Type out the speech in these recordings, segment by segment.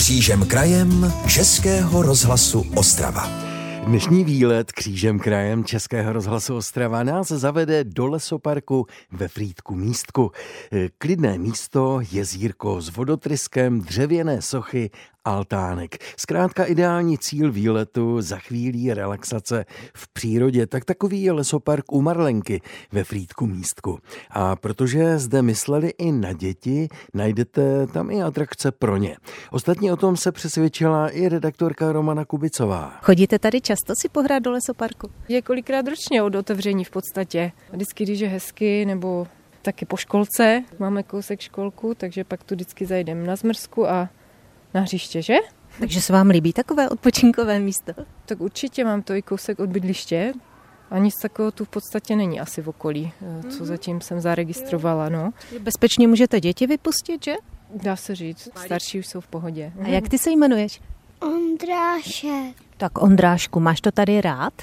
Křížem krajem Českého rozhlasu Ostrava. Dnešní výlet křížem krajem Českého rozhlasu Ostrava nás zavede do lesoparku ve Frýdku Místku. Klidné místo, jezírko s vodotryskem, dřevěné sochy, altánek. Zkrátka ideální cíl výletu, za chvílí relaxace v přírodě. Tak takový je lesopark u Marlenky ve Frýdku Místku. A protože zde mysleli i na děti, najdete tam i atrakce pro ně. Ostatně o tom se přesvědčila i redaktorka Romana Kubicová. Chodíte tady často si pohrát do lesoparku? Je kolikrát ročně od otevření v podstatě. Vždycky, když je hezky, nebo taky po školce. Máme kousek školku, takže pak tu vždycky zajdeme na zmrzku a na hřiště, že? Takže se vám líbí takové odpočinkové místo? Tak určitě, mám to i kousek od bydliště. A nic takového tu v podstatě není asi v okolí, co zatím jsem zaregistrovala. No. Bezpečně můžete děti vypustit, že? Dá se říct, starší už jsou v pohodě. A jak ty se jmenuješ? Ondrášek. Tak Ondrášku, máš to tady rád?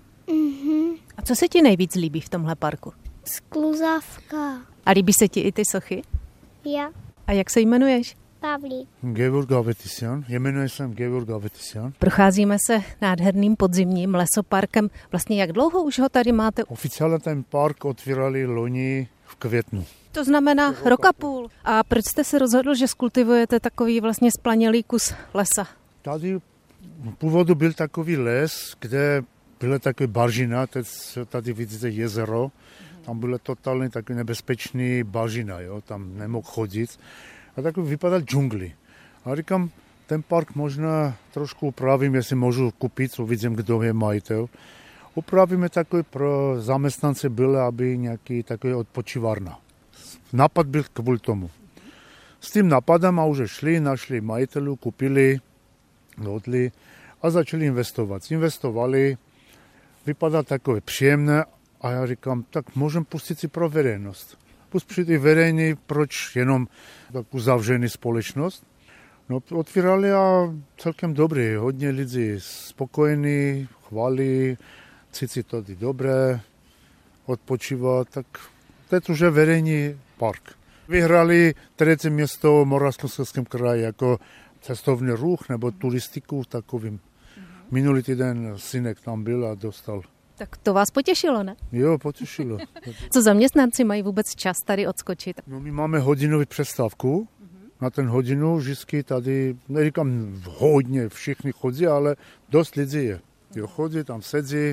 Mhm. A co se ti nejvíc líbí v tomhle parku? Skluzavka. A líbí se ti i ty sochy? Já. A jak se jmenuješ? Pavlík. Georg Avetisian. Jmenuji se Georg Avetisian. Procházíme se nádherným podzimním lesoparkem. Vlastně jak dlouho už ho tady máte? Oficiálně ten park otvírali loni v květnu. To znamená rok a půl. A proč jste se rozhodl, že skultivujete takový vlastně splanělý kus lesa? Tady původu byl takový les, kde byla takový bažina, teď tady vidíte jezero. Tam bylo totálně takový nebezpečný bažina, jo? Tam nemohl chodit. A takový vypadal džungli. A říkám, ten park možná trošku upravím, jestli můžu koupit, uvidím, kdo je majitel. Upravíme takový pro zaměstnance bylo, aby nějaký takový odpočívárna. Nápad byl kvůli tomu. S tím nápadem a už šli, našli majitelů, koupili, dohodli a začali investovat. Investovali, vypadá takové příjemné a já říkám, tak můžeme pustit si pro veřejnost. Pustit i veřejný, proč jenom takovou zavřený společnost. No, otvírali a celkem dobrý, hodně lidí spokojení, chválí, cítí to dobré, odpočívá, tak teď už je veřejný park. Vyhrali 3. město v Moravskoslezském kraji jako cestovní ruch nebo turistiku takovým. Minulý týden synek tam byl a dostal. Tak to vás potěšilo, ne? Jo, potěšilo. Co zaměstnanci mají vůbec čas tady odskočit? No, my máme hodinovou přestávku. Na ten hodinu vždycky tady, neříkám hodně, všichni chodí, ale dost lidí je. Jo, chodí, tam sedí,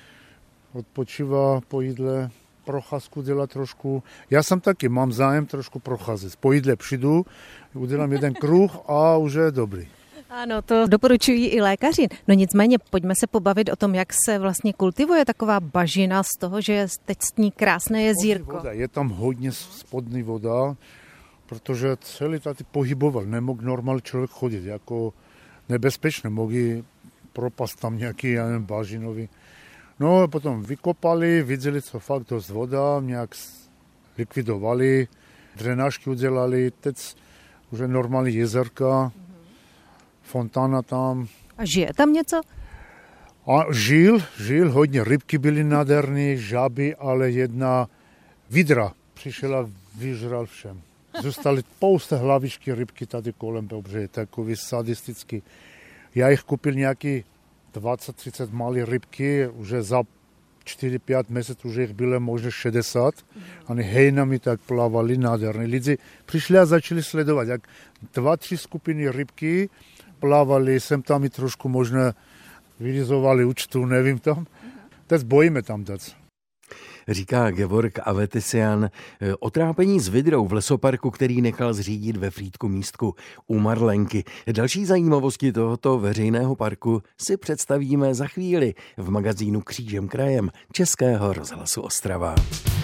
odpočívá po jídle, procházku dělá trošku. Já jsem taky, mám zájem trošku procházet. Po jídle přijdu, udělám jeden kruh a už je dobrý. Ano, to doporučují i lékaři. No nicméně, pojďme se pobavit o tom, jak se vlastně kultivuje taková bažina z toho, že je teď s ní krásné jezírko. Je tam hodně spodní voda, protože celý tady pohyboval, nemohl normální člověk chodit, jako nebezpečné, mohli propast tam nějaký, já nevím, bažinový. No a potom vykopali, viděli, co fakt dost voda, nějak likvidovali, drenážky udělali, teď už je normální jezerka, fontána tam. A žije tam něco? A žil, hodně rybky byly nádherné, žaby, ale jedna vidra přišla, vyžral všem. Zůstaly pouze hlavičky rybky tady kolem, protože je takový sadistický. Já jich koupil nějaký 20-30 malé rybky, už za 4-5 měsíců už jich bylo možná 60. Oni hejnami tak plavali nádherně. Lidi přišli a začali sledovat, jak 2-3 skupiny rybky plavali, sem tam i trošku možná vyrizovali účtu, nevím tam. Teď bojíme tam dát. Říká Georg Avetisian o trápení s vidrou v lesoparku, který nechal zřídit ve Frýdku Místku u Marlenky. Další zajímavosti tohoto veřejného parku si představíme za chvíli v magazínu Křížem krajem Českého rozhlasu Ostrava.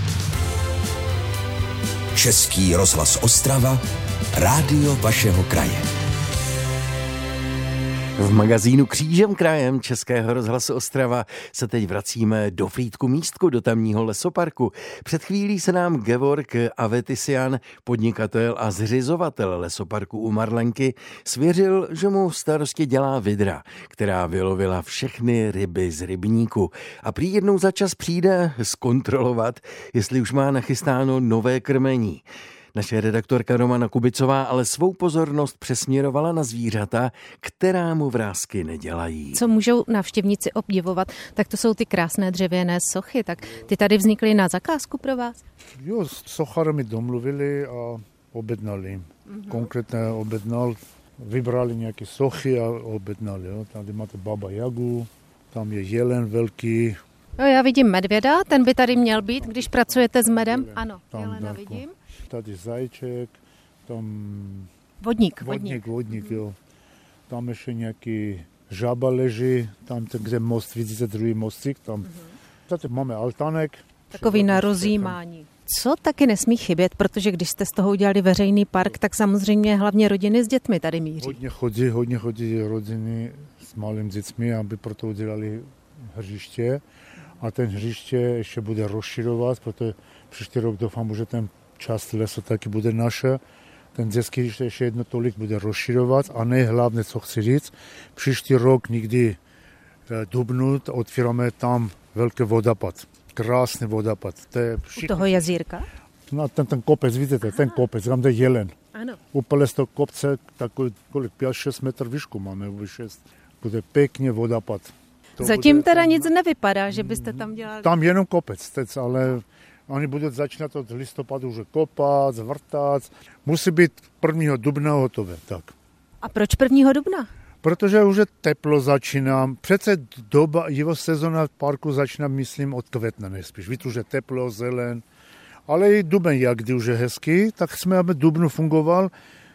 Český rozhlas Ostrava, rádio vašeho kraje. V magazínu Křížem krajem Českého rozhlasu Ostrava se teď vracíme do Frýdku Místku, do tamního lesoparku. Před chvílí se nám Georg Avetisian, podnikatel a zřizovatel lesoparku u Marlenky, svěřil, že mu v starosti dělá vidra, která vylovila všechny ryby z rybníku. A prý jednou za čas přijde zkontrolovat, jestli už má nachystáno nové krmení. Naše redaktorka Romana Kubicová ale svou pozornost přesměrovala na zvířata, která mu vrásky nedělají. Co můžou návštěvníci obdivovat, tak to jsou ty krásné dřevěné sochy. Tak ty tady vznikly na zakázku pro vás? Jo, s sochárami domluvili a objednali. Konkrétně objednal, vybrali nějaké sochy a objednali. Jo. Tady máte Baba Jagu, tam je jelen velký. No, já vidím medvěda, ten by tady měl být, když pracujete s medem. Jelen, Ano, tam jelena daleko. vidím. Tady zajček, tam Vodník. Jo. Tam ještě nějaký žaba leží, tam, kde most, vidíte druhý mostík, tam. Tady máme altánek. Takový na rozjímání. Co taky nesmí chybět, protože když jste z toho udělali veřejný park, tak samozřejmě hlavně rodiny s dětmi tady míří. Hodně chodí rodiny s malými dětmi, aby proto udělali hřiště. A ten hřiště ještě bude rozširovat, protože příští rok doufám, že ten část lesa taky bude naše. Ten dětský hřiště ještě jedno tolik bude rozširovat a nejhlavně, co chci říct, příští rok někdy dubnu otvíráme tam velký vodopad. Krásný vodopad. U toho jezírka? No, ten kopec, vidíte, ten kopec, tam je jelen. Ano. Úplně z toho kopce, takový, kolik, 5-6 metrů výšku máme, 6. Bude pěkně vodopad. Zatím bude, teda nic nevypadá, že byste tam dělali. Tam jenom kopec, teď, ale oni budou začínat od listopadu už kopat, zvrtat. Musí být 1. dubna hotové, tak. A proč 1. dubna? Protože už teplo začíná. Přece doba, jeho sezóna v parku začíná, myslím, od května nejspíš. Víte, už je teplo, zelen. Ale i duben, jak kdy už je hezký, tak jsme, aby dubnu fungoval,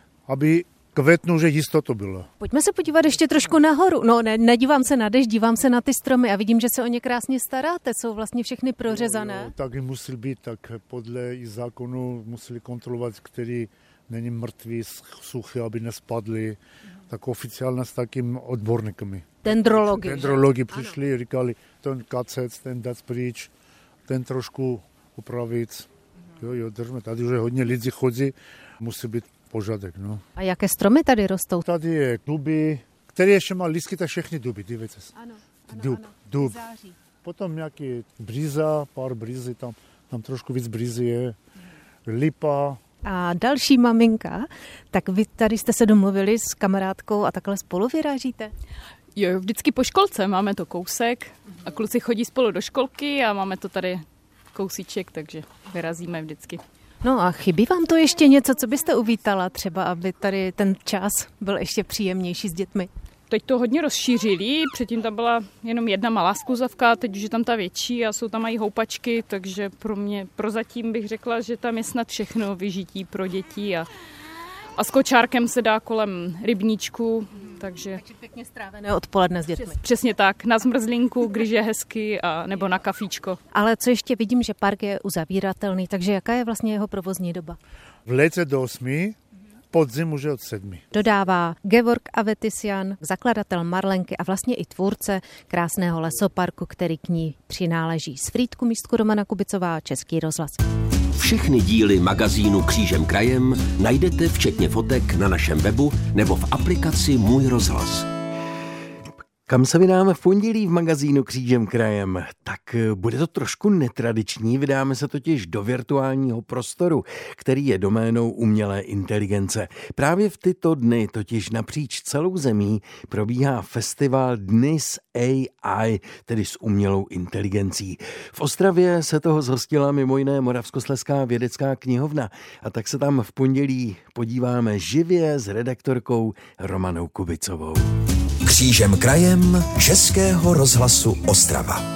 aby květnu už jistoto bylo. Pojďme se podívat ještě trošku nahoru. No, nedívám se na dešť, dívám se na ty stromy a vidím, že se o ně krásně staráte. Jsou vlastně všechny prořezané. Jo, tak i musí být, tak podle i zákonu museli kontrolovat, který není mrtvý, suchý, aby nespadly. Tak oficiálně s takým odborníkami. Dendrologi přišli, říkali, ten kacec, ten dát pryč, ten trošku upravit. Jo, držme, tady už hodně lidí chodí, musí být pořádek. No. A jaké stromy tady rostou? Tady je duby, který ještě má lístky, tak všechny duby, dívejte se. Ano. Dub. Potom nějaký bříza, pár břízy, tam trošku víc břízy je, lipa. A další maminka, tak vy tady jste se domluvili s kamarádkou a takhle spolu vyrážíte? Jo, vždycky po školce, máme to kousek a kluci chodí spolu do školky a máme to tady kousíček, takže vyrazíme vždycky. No a chybí vám to ještě něco, co byste uvítala třeba, aby tady ten čas byl ještě příjemnější s dětmi? Teď to hodně rozšířili, předtím tam byla jenom jedna malá skluzavka, teď už je tam ta větší a jsou tam i houpačky, takže prozatím bych řekla, že tam je snad všechno vyžití pro děti a s kočárkem se dá kolem rybníčku, takže pěkně strávené odpoledne s dětmi. Přesně tak, na zmrzlinku, když je hezky, nebo na kafíčko. Ale co ještě vidím, že park je uzavíratelný, takže jaká je vlastně jeho provozní doba? V létě do 8, podzim už je od 7. Dodává Georg Avetisian, zakladatel Marlenky a vlastně i tvůrce krásného lesoparku, který k ní přináleží. Z Frýdku místku Romana Kubicová, Český rozhlas. Všechny díly magazínu Křížem krajem najdete včetně fotek na našem webu nebo v aplikaci Můj rozhlas. Kam se vydáme v pondělí v magazínu Křížem krajem? Tak bude to trošku netradiční, vydáme se totiž do virtuálního prostoru, který je doménou umělé inteligence. Právě v tyto dny totiž napříč celou zemí probíhá festival Dny s AI, tedy s umělou inteligencí. V Ostravě se toho zhostila mimo jiné Moravskoslezská vědecká knihovna a tak se tam v pondělí podíváme živě s redaktorkou Romanou Kubicovou. Křížem krajem Českého rozhlasu Ostrava.